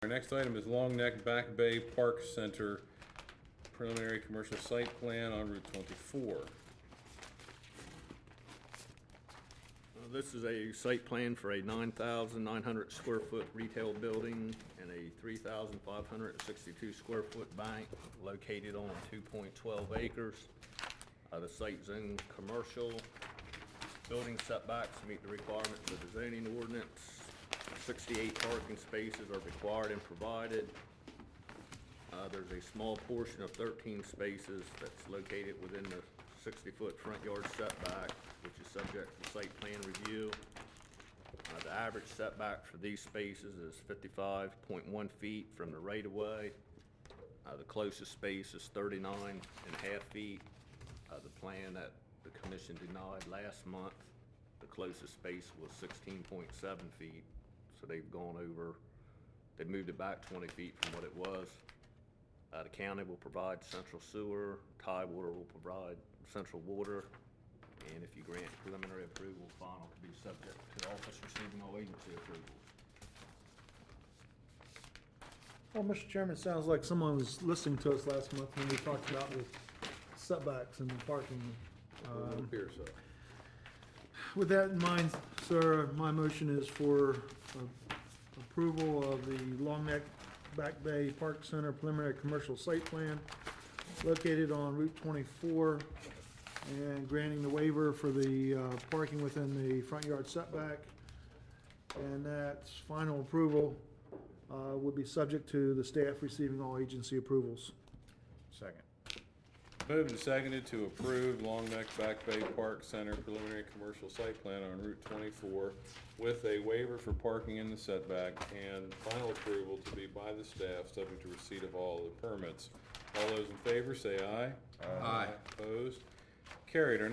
Our next item is Long Neck Back Bay Park Center preliminary commercial site plan on Route 24. This is a site plan for a 9,900 square foot retail building and a 3,562 square foot bank located on 2.12 acres. The site zone commercial. Building setbacks meet the requirements of the zoning ordinance. 68 parking spaces are required and provided. There's a small portion of 13 spaces that's located within the 60-foot front yard setback, which is subject to site plan review. The average setback for these spaces is 55.1 feet from the right-of-way. The closest space is 39.5 feet. The plan that the commission denied last month, the closest space was 16.7 feet. So they've moved it back 20 feet from what it was. The county will provide central sewer, Tidewater will provide central water, and if you grant preliminary approval, final could be subject to the office receiving all agency approval. Well, Mr. Chairman, it sounds like someone was listening to us last month when we talked about the setbacks and the parking. It appears so. With that in mind, sir, my motion is for approval of the Long Neck Back Bay Park Center preliminary commercial site plan located on Route 24 and granting the waiver for the parking within the front yard setback. And that final approval would be subject to the staff receiving all agency approvals. Second. Moved and seconded to approve Long Neck Back Bay Park Center preliminary commercial site plan on Route 24 with a waiver for parking in the setback and final approval to be by the staff subject to receipt of all the permits. All those in favor say aye. Aye. Opposed? Carried. Our